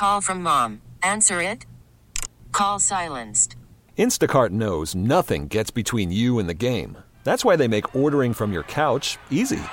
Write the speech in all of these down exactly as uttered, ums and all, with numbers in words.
call from mom. Answer it. Call silenced. Instacart knows nothing gets between you and the game. That's why they make ordering from your couch easy.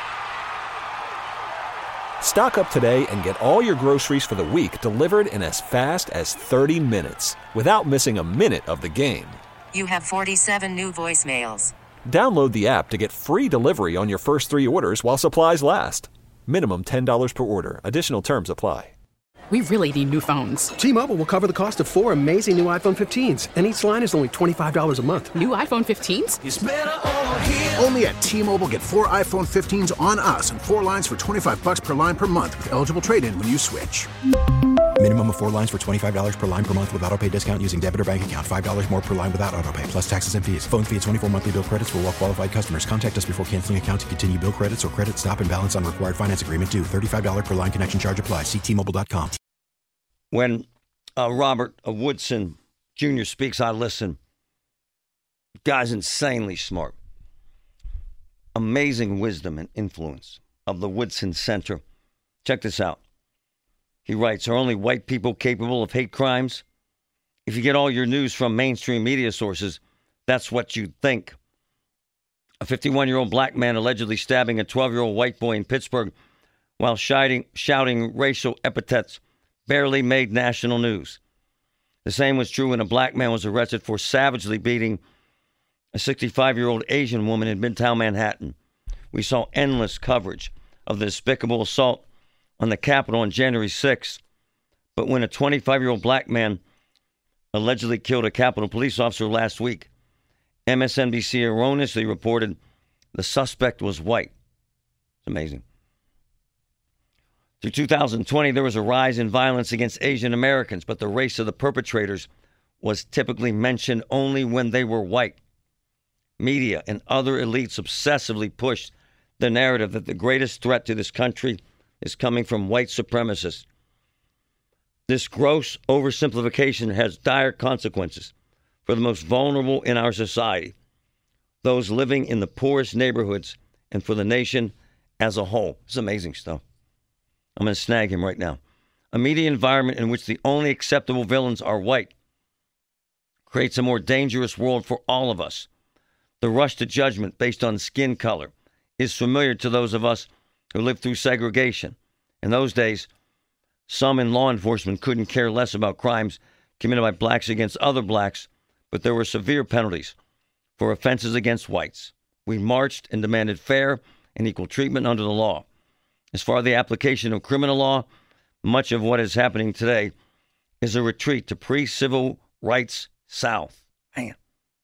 Stock up today and get all your groceries for the week delivered in as fast as thirty minutes without missing a minute of the game. You have forty-seven new voicemails. Download the app to get free delivery on your first three orders while supplies last. Minimum ten dollars per order. Additional terms apply. We really need new phones. T-Mobile will cover the cost of four amazing new iPhone fifteens, and each line is only twenty-five dollars a month. New iPhone fifteens? It's better over here. Only at T-Mobile, get four iPhone fifteens on us and four lines for twenty-five bucks per line per month with eligible trade-in when you switch. Minimum of four lines for twenty-five dollars per line per month with autopay discount using debit or bank account. five dollars more per line without autopay, plus taxes and fees. Phone fee at twenty-four monthly bill credits for well-qualified customers. Contact us before canceling account to continue bill credits or credit stop and balance on required finance agreement due. thirty-five dollars per line connection charge applies. See T Mobile dot com. When uh, Robert uh, Woodson Junior speaks, I listen. Guy's insanely smart. Amazing wisdom and influence of the Woodson Center. Check this out. He writes, are only white people capable of hate crimes? If you get all your news from mainstream media sources, that's what you think. A fifty-one-year-old black man allegedly stabbing a twelve-year-old white boy in Pittsburgh while shouting, shouting racial epithets barely made national news. The same was true when a black man was arrested for savagely beating a sixty-five-year-old Asian woman in Midtown Manhattan. We saw endless coverage of the despicable assault on the Capitol on January sixth. But when a twenty-five-year-old black man allegedly killed a Capitol police officer last week, M S N B C erroneously reported the suspect was white. It's amazing. Through two thousand twenty, there was a rise in violence against Asian Americans, but the race of the perpetrators was typically mentioned only when they were white. Media and other elites obsessively pushed the narrative that the greatest threat to this country is coming from white supremacists. This gross oversimplification has dire consequences for the most vulnerable in our society, those living in the poorest neighborhoods, and for the nation as a whole. It's amazing stuff. I'm going to snag him right now. A media environment in which the only acceptable villains are white creates a more dangerous world for all of us. The rush to judgment based on skin color is familiar to those of us who lived through segregation. In those days, some in law enforcement couldn't care less about crimes committed by blacks against other blacks, but there were severe penalties for offenses against whites. We marched and demanded fair and equal treatment under the law. As far as the application of criminal law, much of what is happening today is a retreat to pre-civil rights South. Man.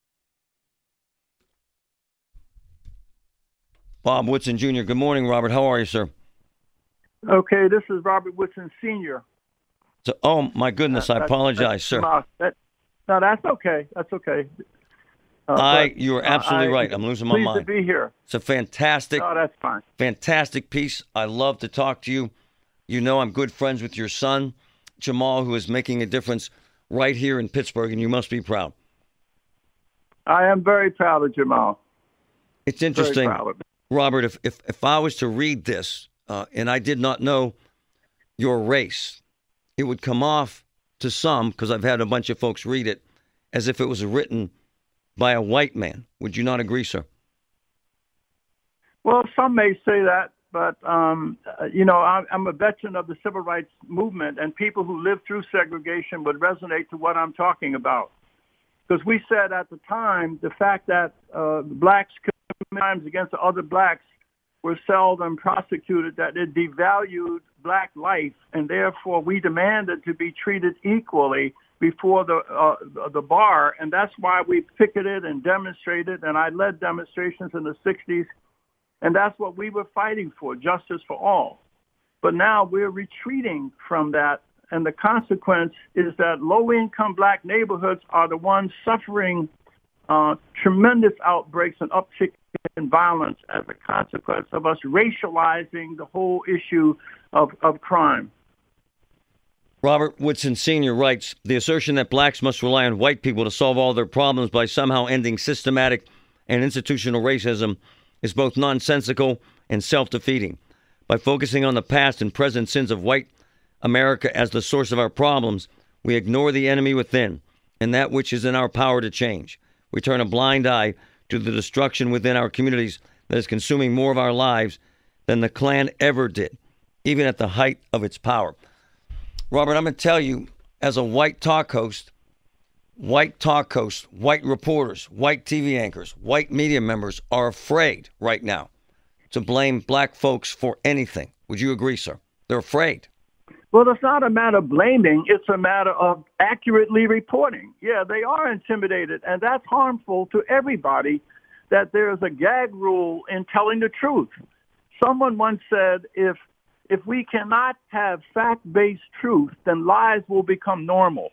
Bob Woodson Junior Good morning, Robert. How are you, sir? Okay, this is Robert Woodson Senior So, oh, my goodness, uh, I apologize, sir. Uh, that, no, that's okay. That's okay. Uh, I, but, you are absolutely uh, I, right. I'm losing my mind. Pleased to be here. It's a fantastic, oh, that's fine. fantastic piece. I love to talk to you. You know I'm good friends with your son, Jamal, who is making a difference right here in Pittsburgh, and you must be proud. I am very proud of Jamal. It's interesting, Robert, if, if, if I was to read this, uh, and I did not know your race, it would come off to some, because I've had a bunch of folks read it, as if it was written by a white man. Would you not agree, sir? Well, some may say that, but, um, you know, I'm, I'm a veteran of the civil rights movement, and people who lived through segregation would resonate to what I'm talking about. Because we said at the time, the fact that uh, blacks commit crimes against other blacks were seldom prosecuted, that it devalued black life, and therefore we demanded to be treated equally before the uh, the bar, and that's why we picketed and demonstrated, and I led demonstrations in the sixties, and that's what we were fighting for, justice for all. But now we're retreating from that, and the consequence is that low-income black neighborhoods are the ones suffering uh, tremendous outbreaks and uptick in violence as a consequence of us racializing the whole issue of, of crime. Robert Woodson Senior writes, the assertion that blacks must rely on white people to solve all their problems by somehow ending systematic and institutional racism is both nonsensical and self-defeating. By focusing on the past and present sins of white America as the source of our problems, we ignore the enemy within and that which is in our power to change. We turn a blind eye to the destruction within our communities that is consuming more of our lives than the Klan ever did, even at the height of its power. Robert, I'm going to tell you, as a white talk host, white talk hosts, white reporters, white T V anchors, white media members are afraid right now to blame black folks for anything. Would you agree, sir? They're afraid. Well, it's not a matter of blaming. It's a matter of accurately reporting. Yeah, they are intimidated, and that's harmful to everybody, that there's a gag rule in telling the truth. Someone once said, if if we cannot have fact-based truth, then lies will become normal.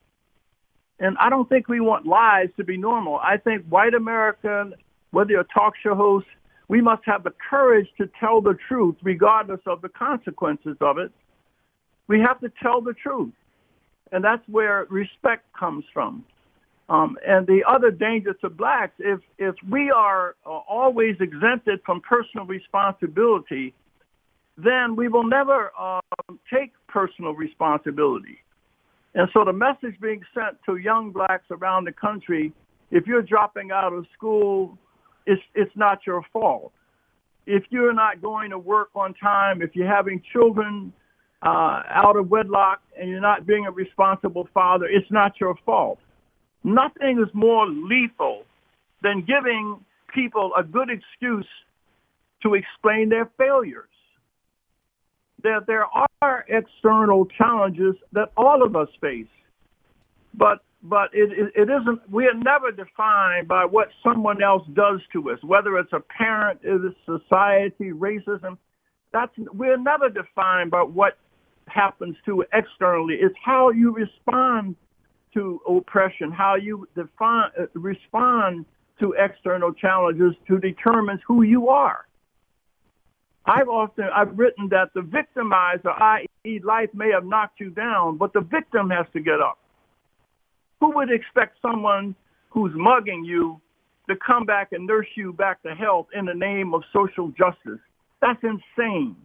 And I don't think we want lies to be normal. I think white America, whether you're a talk show host, we must have the courage to tell the truth regardless of the consequences of it. We have to tell the truth. And that's where respect comes from. Um, and the other danger to blacks, if, if we are uh, always exempted from personal responsibility, then we will never uh, take personal responsibility. And so the message being sent to young blacks around the country, if you're dropping out of school, it's, it's not your fault. If you're not going to work on time, if you're having children uh, out of wedlock and you're not being a responsible father, it's not your fault. Nothing is more lethal than giving people a good excuse to explain their failures. There, there are external challenges that all of us face, but but it, it, it isn't. We are never defined by what someone else does to us, whether it's a parent, it's society, racism. That's we're never defined by what happens to it externally. It's how you respond to oppression, how you define uh, respond to external challenges to determines who you are. I've often I've written that the victimizer, that is, life may have knocked you down, but the victim has to get up. Who would expect someone who's mugging you to come back and nurse you back to health in the name of social justice? That's insane.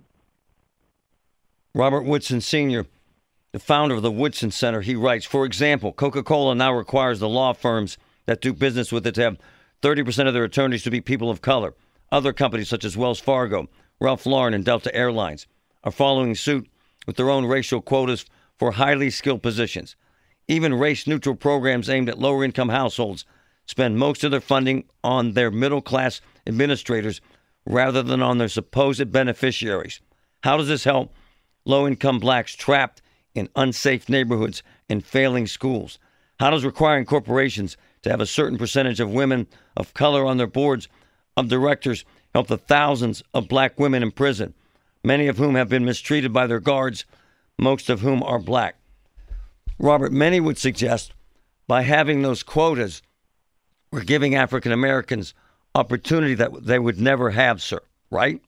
Robert Woodson Senior, the founder of the Woodson Center, he writes, for example, Coca-Cola now requires the law firms that do business with it to have thirty percent of their attorneys to be people of color. Other companies such as Wells Fargo, Ralph Lauren, and Delta Airlines are following suit with their own racial quotas for highly skilled positions. Even race-neutral programs aimed at lower-income households spend most of their funding on their middle-class administrators rather than on their supposed beneficiaries. How does this help low-income blacks trapped in unsafe neighborhoods and failing schools? How does requiring corporations to have a certain percentage of women of color on their boards of directors help the thousands of black women in prison, many of whom have been mistreated by their guards, most of whom are black? Robert, many would suggest by having those quotas, we're giving African Americans opportunity that they would never have, sir, right?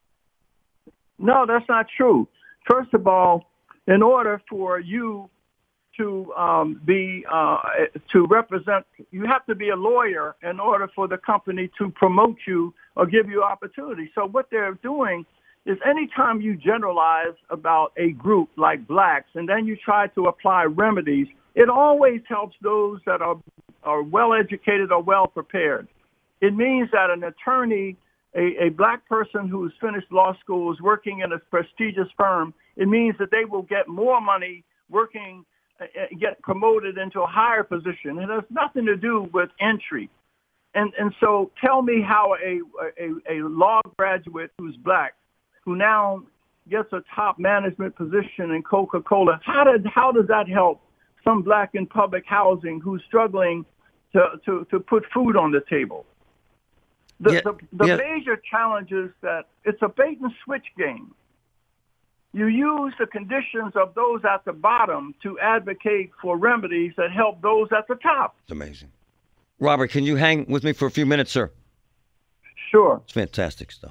No, that's not true. First of all, in order for you to um, be uh, to represent, you have to be a lawyer in order for the company to promote you or give you opportunity. So what they're doing is anytime you generalize about a group like blacks and then you try to apply remedies, it always helps those that are, are well-educated or well-prepared. It means that an attorney, a, a black person who's finished law school is working in a prestigious firm, it means that they will get more money working, uh, get promoted into a higher position. It has nothing to do with entry. And and so tell me how a, a, a law graduate who's black, who now gets a top management position in Coca-Cola, how did how does that help some black in public housing who's struggling to, to, to put food on the table? The, yeah, the, the yeah. major challenge is that it's a bait and switch game. You use the conditions of those at the bottom to advocate for remedies that help those at the top. It's amazing. Robert, can you hang with me for a few minutes, sir? Sure. It's fantastic stuff.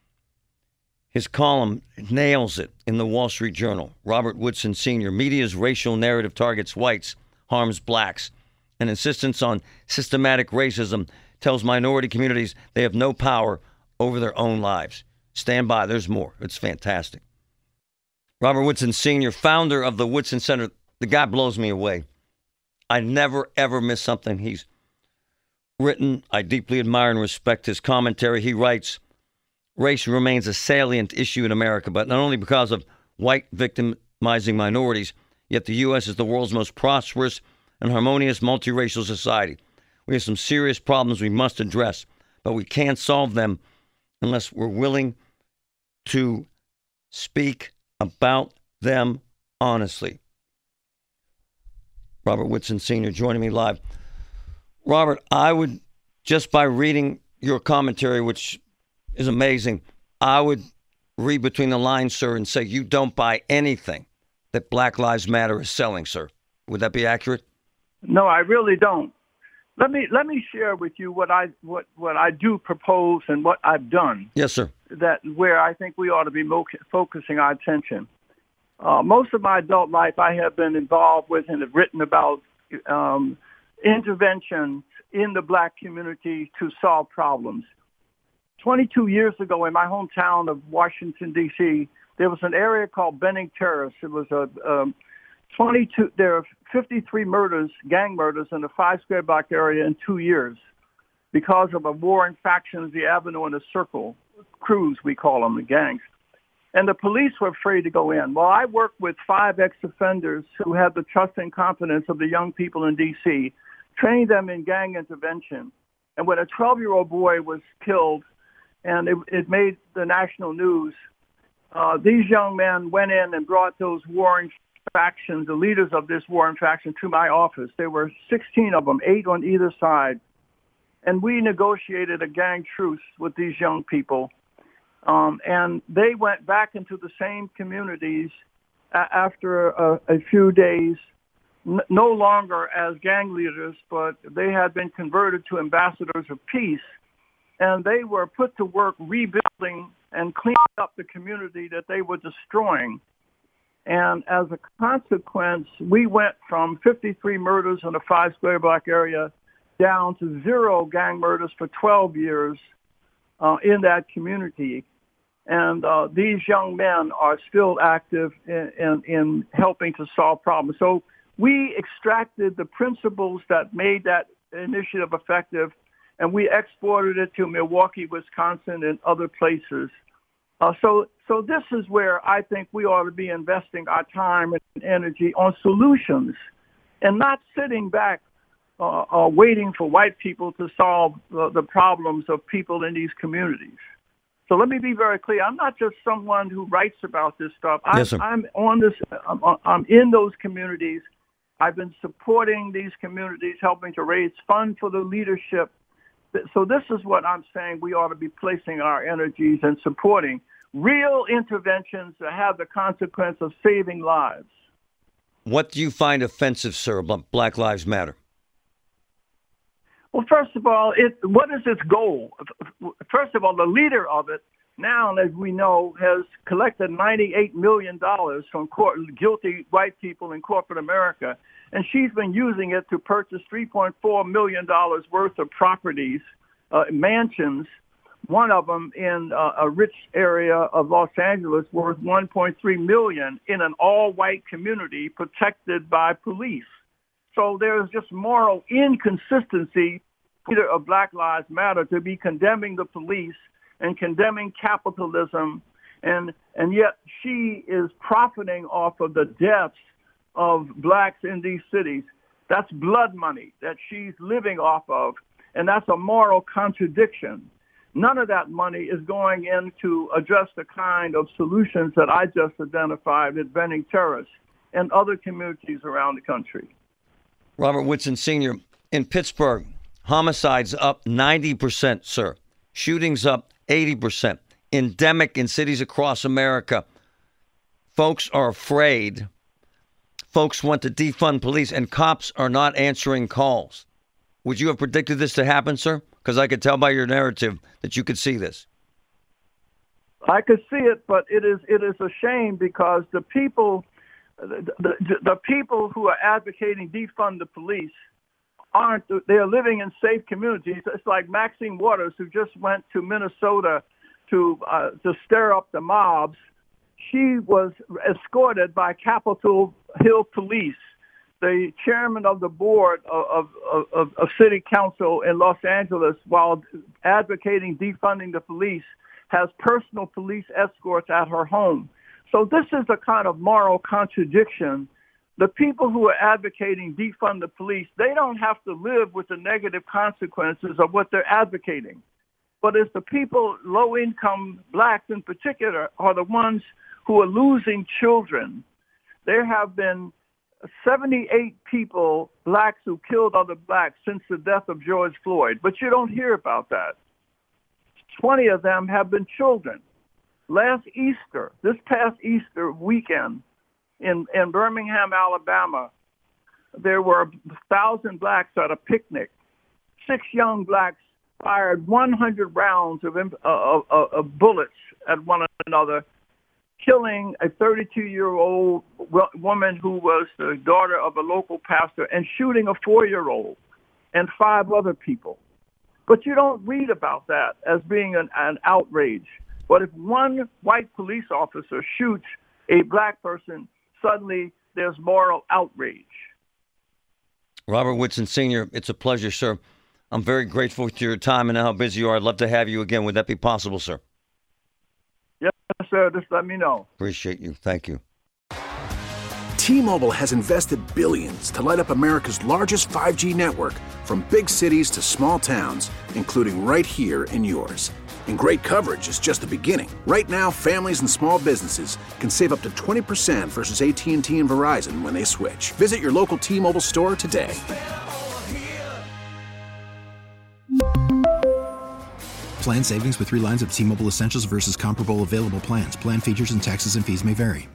His column nails it in the Wall Street Journal. Robert Woodson Senior, media's racial narrative targets whites, harms blacks. An insistence on systematic racism tells minority communities they have no power over their own lives. Stand by. There's more. It's fantastic. Robert Woodson Senior, founder of the Woodson Center. The guy blows me away. I never, ever miss something he's written. I deeply admire and respect his commentary. He writes, race remains a salient issue in America, but not only because of white victimizing minorities, yet the U S is the world's most prosperous and harmonious multiracial society. We have some serious problems we must address, but we can't solve them unless we're willing to speak about them honestly. Robert Woodson Senior joining me live. Robert, I would, just by reading your commentary, which is amazing, I would read between the lines, sir, and say you don't buy anything that Black Lives Matter is selling, sir. Would that be accurate? No, I really don't. Let me let me share with you what I what, what I do propose and what I've done. Yes, sir. That where I think we ought to be mo- focusing our attention. Uh, most of my adult life, I have been involved with and have written about um, interventions in the black community to solve problems. twenty-two years ago, in my hometown of Washington, D C, there was an area called Benning Terrace. It was a um, twenty-two. There are fifty-three murders, gang murders, in a five square block area in two years because of a warring factions, the Avenue and the Circle crews, we call them, the gangs. And the police were afraid to go in. Well, I worked with five ex-offenders who had the trust and confidence of the young people in D C, trained them in gang intervention. And when a twelve-year-old boy was killed, and it, it made the national news, uh, these young men went in and brought those warring factions, the leaders of this warring faction, to my office. There were sixteen of them, eight on either side. And we negotiated a gang truce with these young people. Um, and they went back into the same communities a- after a, a few days, n- no longer as gang leaders, but they had been converted to ambassadors of peace. And they were put to work rebuilding and cleaning up the community that they were destroying. And as a consequence, we went from fifty-three murders in a five square block area down to zero gang murders for twelve years uh, in that community. And uh, these young men are still active in, in, in helping to solve problems. So we extracted the principles that made that initiative effective, and we exported it to Milwaukee, Wisconsin, and other places. Uh, so, so this is where I think we ought to be investing our time and energy on solutions, and not sitting back uh, uh, waiting for white people to solve uh, the problems of people in these communities. So let me be very clear. I'm not just someone who writes about this stuff. I'm, Yes, sir. I'm on this. I'm, I'm in those communities. I've been supporting these communities, helping to raise funds for the leadership. So this is what I'm saying we ought to be placing our energies and supporting real interventions that have the consequence of saving lives. What do you find offensive, sir, about Black Lives Matter? Well, first of all, it, what is its goal? First of all, the leader of it now, as we know, has collected ninety-eight million dollars from court, guilty white people in corporate America, and she's been using it to purchase three point four million dollars worth of properties, uh, mansions, one of them in uh, a rich area of Los Angeles worth one point three million dollars in an all-white community protected by police. So there's just moral inconsistency either of Black Lives Matter to be condemning the police and condemning capitalism, and and yet she is profiting off of the deaths of blacks in these cities. That's blood money that she's living off of, and that's a moral contradiction. None of that money is going in to address the kind of solutions that I just identified at Benning Terrace and other communities around the country. Robert Woodson Senior, in Pittsburgh, homicides up ninety percent, sir. Shootings up eighty percent. Endemic in cities across America. Folks are afraid. Folks want to defund police, and cops are not answering calls. Would you have predicted this to happen, sir? Because I could tell by your narrative that you could see this. I could see it, but it is it is a shame because the people, the, the, the people who are advocating defund the police aren't. They are living in safe communities. It's like Maxine Waters, who just went to Minnesota to uh, to stir up the mobs, she was escorted by Capitol Hill Police. The chairman of the board of, of, of, of city council in Los Angeles, while advocating defunding the police, has personal police escorts at her home. So this is a kind of moral contradiction. The people who are advocating defund the police, they don't have to live with the negative consequences of what they're advocating. But it's the people, low-income blacks in particular, are the ones who are losing children. There have been seventy-eight people, blacks, who killed other blacks since the death of George Floyd, but you don't hear about that. twenty of them have been children. Last Easter, this past Easter weekend in, in Birmingham, Alabama, there were a thousand blacks at a picnic. Six young blacks fired one hundred rounds of, of, of, of bullets at one another, killing a thirty-two-year-old woman who was the daughter of a local pastor and shooting a four-year-old and five other people. But you don't read about that as being an, an outrage. But if one white police officer shoots a black person, suddenly there's moral outrage. Robert Whitson, Senior, it's a pleasure, sir. I'm very grateful for your time and how busy you are. I'd love to have you again. Would that be possible, sir? Yes, sir. Just let me know. Appreciate you. Thank you. T-Mobile has invested billions to light up America's largest five G network, from big cities to small towns, including right here in yours. And great coverage is just the beginning. Right now, families and small businesses can save up to twenty percent versus A T and T and Verizon when they switch. Visit your local T-Mobile store today. Plan savings with three lines of T-Mobile Essentials versus comparable available plans. Plan features and taxes and fees may vary.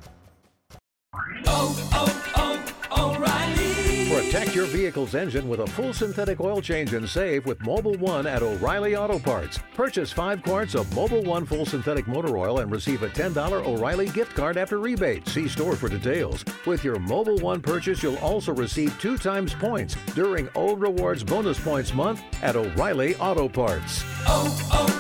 Oh, oh, O'Reilly. Protect your vehicle's engine with a full synthetic oil change and save with Mobil one at O'Reilly Auto Parts. Purchase five quarts of Mobil one full synthetic motor oil and receive a ten dollars O'Reilly gift card after rebate. See store for details. With your Mobil one purchase, you'll also receive two times points during O Rewards Bonus Points Month at O'Reilly Auto Parts. Oh, oh.